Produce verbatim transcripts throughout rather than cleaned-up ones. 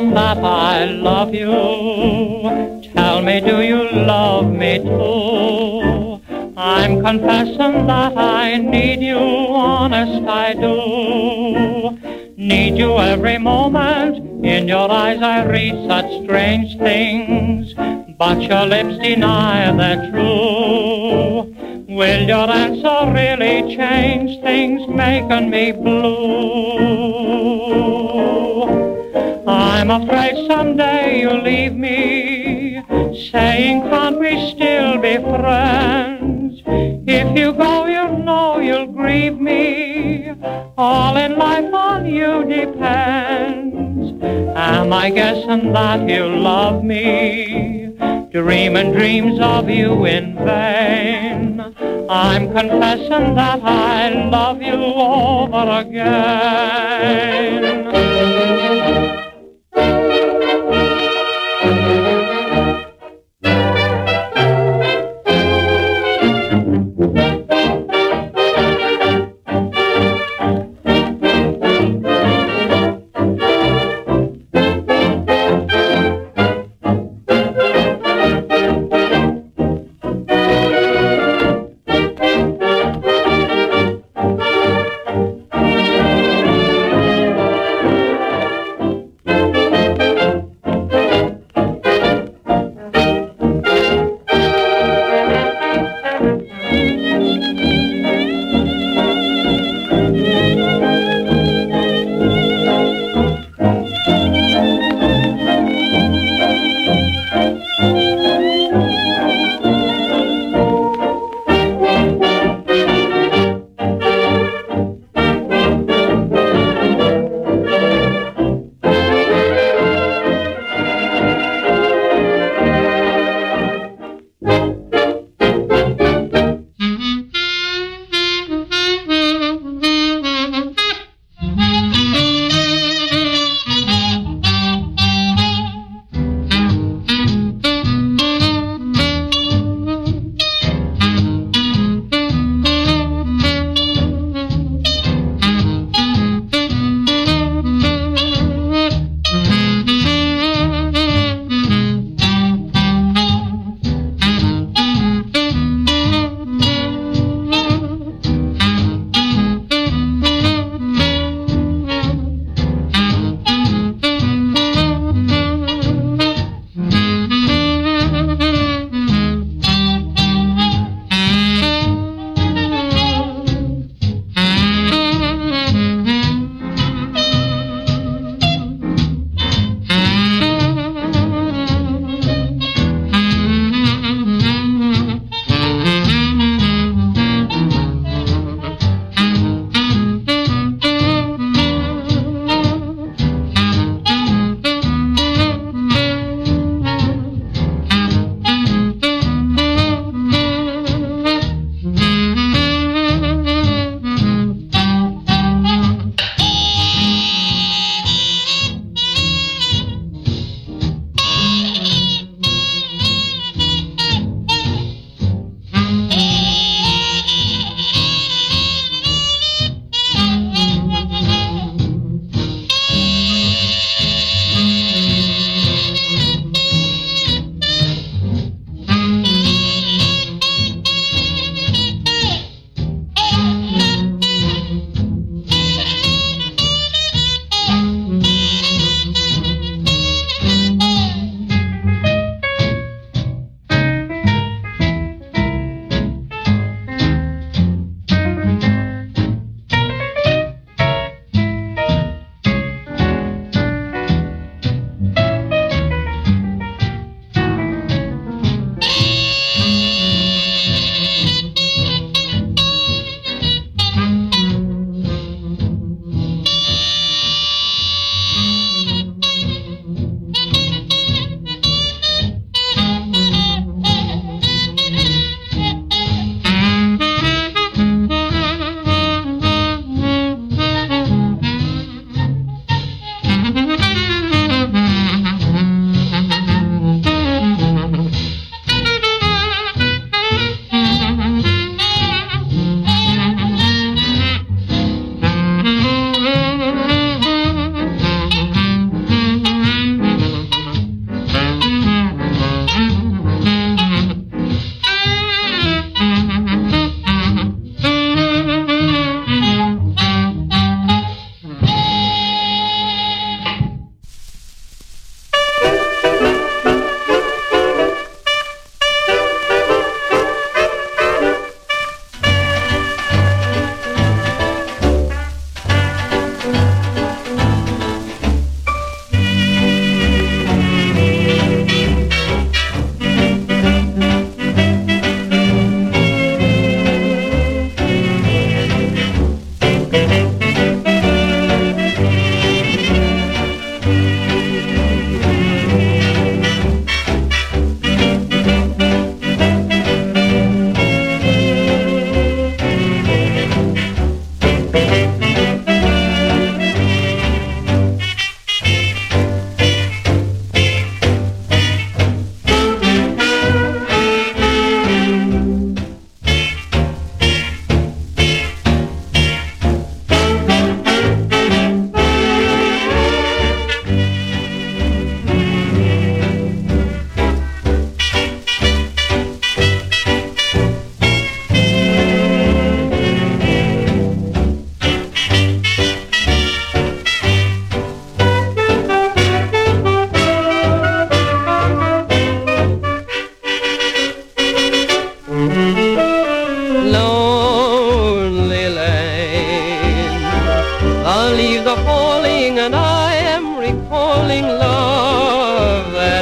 confessing that I love you. Tell me, do you love me too? I'm confessing that I need you, honest I do. Need you every moment, in your eyes I read such strange things, but your lips deny they're true. Will your answer really change things, making me blue? I'm afraid someday you'll leave me, saying can't we still be friends? If you go, you know you'll grieve me. All in life on you depends. Am I guessing that you love me, dreaming dreams of you in vain? I'm confessing that I love you over again.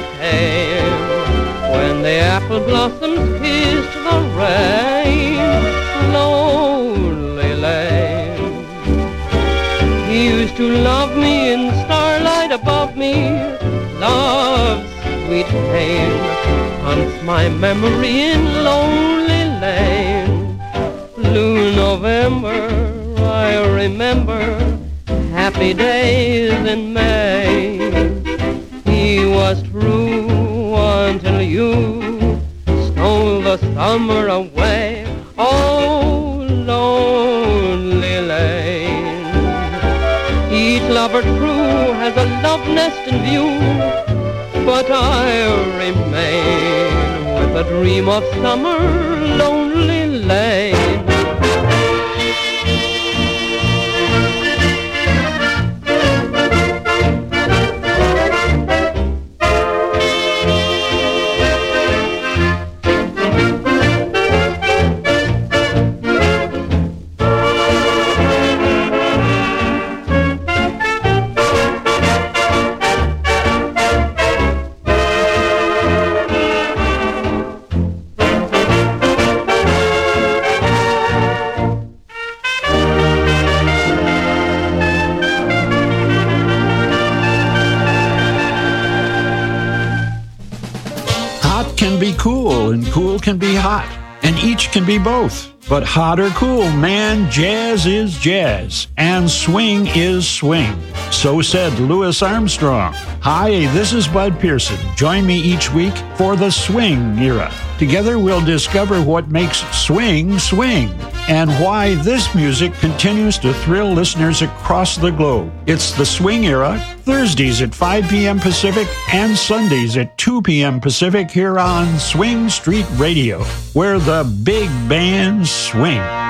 came when the apple blossoms kissed the rain. Lonely Lane. He used to love me in starlight above me, love's sweet pain haunts my memory in Lonely Lane. Blue November, I remember happy days in May. He was true until you stole the summer away. Oh, Lonely Lane. Each lover true has a love nest in view, but I remain with a dream of summer, Lonely Lane. Cool, and cool can be hot, and each can be both. But hot or cool, man, jazz is jazz, and swing is swing. So said Louis Armstrong. Hi, this is Bud Pearson. Join me each week for the Swing Era. Together we'll discover what makes swing swing, and why this music continues to thrill listeners across the globe. It's the Swing Era, Thursdays at five p.m. Pacific and Sundays at two p.m. Pacific here on Swing Street Radio, where the big bands swing.